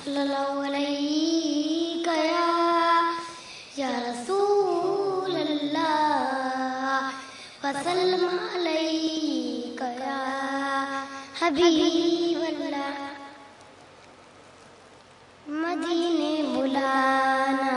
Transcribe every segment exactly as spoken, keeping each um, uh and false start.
صلی اللہ علیہ یا رسول اللہ وسلم علیہ یا حبیب اللہ. مدینے بلانا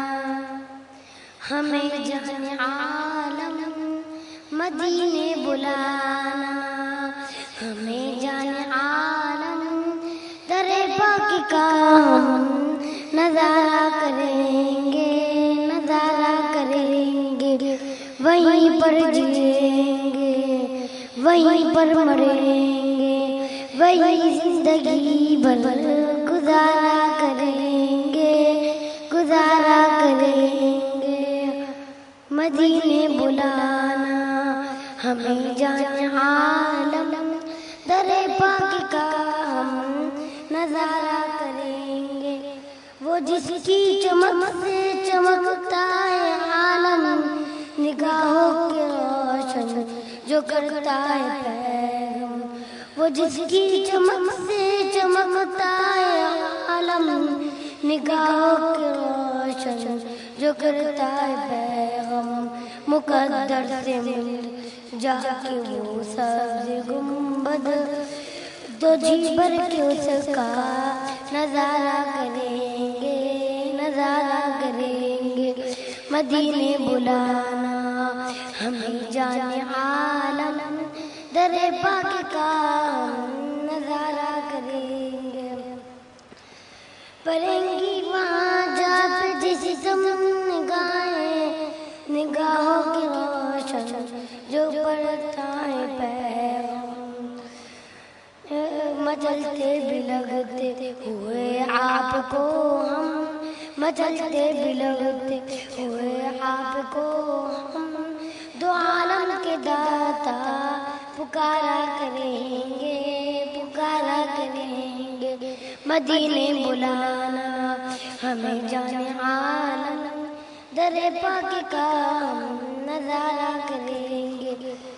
ہمیں جہاں عالم، مدینے بلانا ہمیں جان عالم، در پاک کا ہم نظارہ کریں گے، نظارہ کریں گے، وہیں پر جئیں گے، وہیں پر مریں گے، وہیں زندگی بھر گزارا کریں گے، گزارا کریں گے. مدینے بلانا ہمیں جان عالم، در پاک کا ہم نظارہ کریں گے. وہ جس کی چمک سے چمکتا ہے عالم، نگاہوں کے روشن جو کرتا ہے پیغام. وہ جس کی چمک سے چمکتا ہے عالم، نگاہوں کے روشن جو کرتا ہے پیغام. مقدر سے مل جا کے وہ سبز گنبد، دو جی بھر کے اس کا نظارہ کریں گے، نظارہ کریں گے. مدینے بلانا ہمیں جان عالم، در پاک کا نظارہ کریں گے. پڑیں گی وہاں جا پہ جس سم نگاہیں، نگاہوں کی روشن جو پڑتا ہے پیغام. مچلتے بھی لگتے ہوئے آپ کو ہم، مچلتے بھی لگتے ہوئے آپ کو ہم، دو عالم کے داتا پکارا کریں گے، پکارا کریں گے. مدینے بلانا ہمیں جان عالم، در پاک کا ہم نظارہ کریں گے.